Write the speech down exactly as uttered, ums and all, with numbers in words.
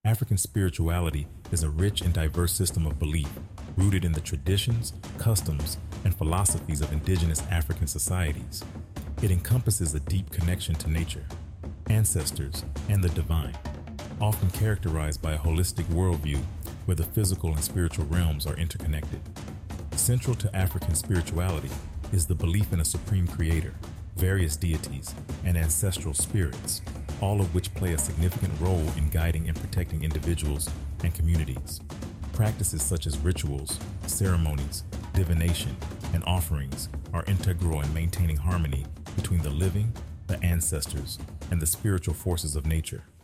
African spirituality is a rich and diverse system of belief rooted in the traditions, customs, and philosophies of indigenous African societies. It encompasses a deep connection to nature, ancestors, and the divine, often characterized by a holistic worldview where the physical and spiritual realms are interconnected. Central to African spirituality is the belief in a supreme creator, various deities, and ancestral spirits, all of which play a significant role in guiding and protecting individuals and communities. Practices such as rituals, ceremonies, divination, and offerings are integral in maintaining harmony between the living, the ancestors, and the spiritual forces of nature.